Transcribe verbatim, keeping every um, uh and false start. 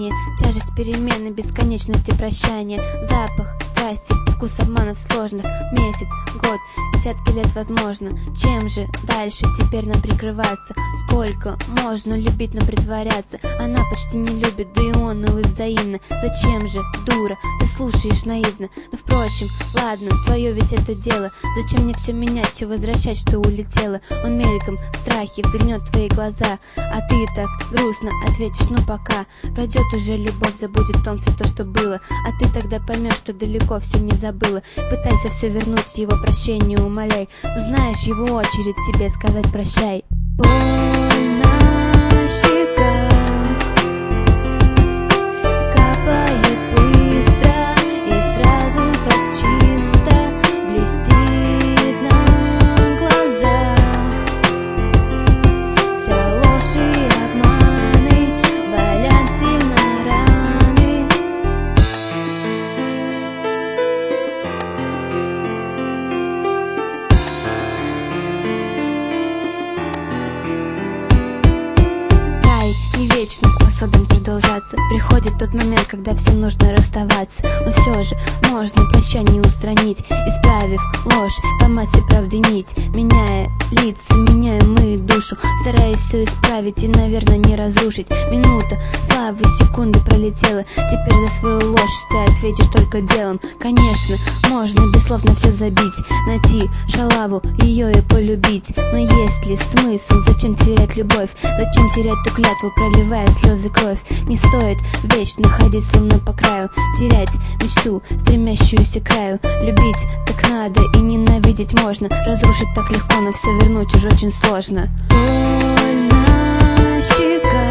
ожидания, тяжесть перемены, бесконечности прощания, запах страсти, вкус обманов сложных, месяц, год, десятки лет возможно. Чем же дальше теперь нам прикрываться? Сколько можно любить, но притворяться? Она почти не любит, да и он, увы, взаимно. Зачем же, дура, ты слушаешь наивно? Но впрочем, ладно, твое ведь это дело. Зачем мне все менять, все возвращать, что улетело? Он мельком в страхе взглянет в твои глаза, а ты так грустно ответишь: ну пока. Пройдет уже любовь, забудет он все то, что было, а ты тогда поймешь, что далеко все не забыла. Пытайся все вернуть, его прощение умоляй, но знаешь, его очередь тебе сказать прощай. Боль на щеках капает быстро, и сразу так чисто блестит на глазах. Вся ложь и обманы болят сильно раны. Рай не вечно способен продолжаться. Приходит тот момент, когда всем нужно расставаться, но все же можно прощание устранить, исправив ложь по массе правды нить. Меняя лица, меняем мы душу, стараясь все исправить и, наверное, не разрушить. Минута славы, секунды пролетела, теперь за свою ложь ты ответишь только делом. Конечно, можно бессловно все забить, найти шалаву, ее и полюбить, но есть ли смысл? Зачем терять любовь? Зачем терять ту клятву, проливая слезы кровь? Не стоит вечно ходить словно по краю, терять мечту, стремящуюся к краю. Любить так надо и ненавидеть можно, разрушить так легко, но все вернуть уже очень сложно. Боль на щеках